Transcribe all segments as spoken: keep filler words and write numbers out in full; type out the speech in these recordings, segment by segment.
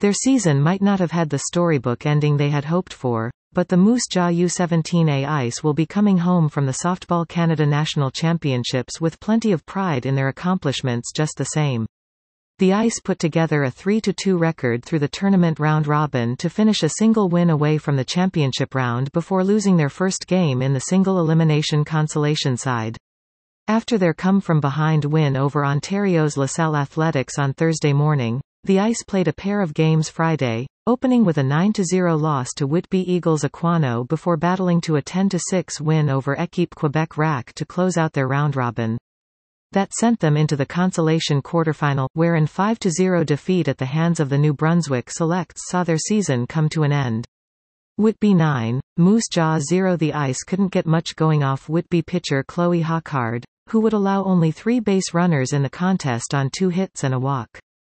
Their season might not have had the storybook ending they had hoped for, but the Moose Jaw U seventeen A Ice will be coming home from the Softball Canada National Championships with plenty of pride in their accomplishments just the same. The Ice put together a three to two record through the tournament round robin to finish a single win away from the championship round before losing their first game in the single elimination consolation side. After their come-from-behind win over Ontario's LaSalle Athletics on Thursday morning, the Ice played a pair of games Friday, opening with a nine to zero loss to Whitby Eagles Aquano before battling to a ten to six win over Équipe Quebec R A C to close out their round-robin. That sent them into the consolation quarterfinal, where an five to zero defeat at the hands of the New Brunswick Selects saw their season come to an end. Whitby nine, Moose Jaw zero. The Ice couldn't get much going off Whitby pitcher Chloe Hawkard, who would allow only three base runners in the contest on two hits and a walk.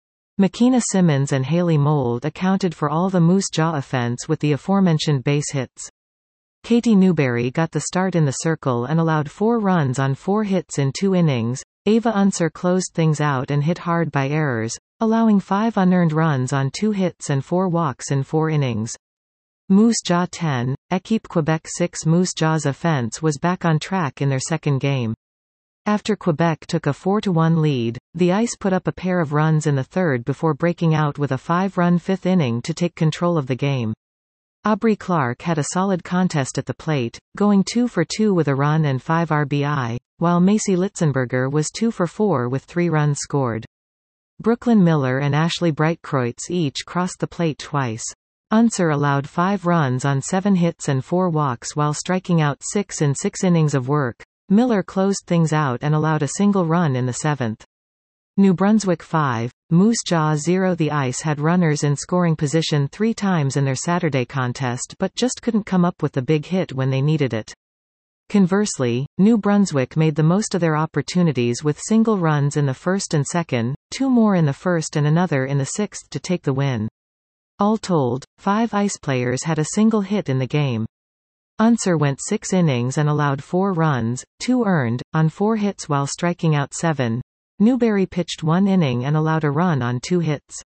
Makina Simmons and Haley Mould accounted for all the Moose Jaw offense with the aforementioned base hits. Katie Newberry got the start in the circle and allowed four runs on four hits in two innings. Ava Unser closed things out and hit hard by errors, allowing five unearned runs on two hits and four walks in four innings. Moose Jaw ten, Équipe Quebec six. Moose Jaw's offense was back on track in their second game. After Quebec took a four to one lead, the Ice put up a pair of runs in the third before breaking out with a five-run fifth inning to take control of the game. Aubrey Clark had a solid contest at the plate, going two for two with a run and five R B I, while Macy Litzenberger was two for four with three runs scored. Brooklyn Miller and Ashley Breitkreutz each crossed the plate twice. Unser allowed five runs on seven hits and four walks while striking out six in six innings of work. Miller closed things out and allowed a single run in the seventh. New Brunswick five, Moose Jaw zero. The Ice had runners in scoring position three times in their Saturday contest but just couldn't come up with the big hit when they needed it. Conversely, New Brunswick made the most of their opportunities with single runs in the first and second, two more in the first and another in the sixth to take the win. All told, five Ice players had a single hit in the game. Unser went six innings and allowed four runs, two earned, on four hits while striking out seven. Newberry pitched one inning and allowed a run on two hits.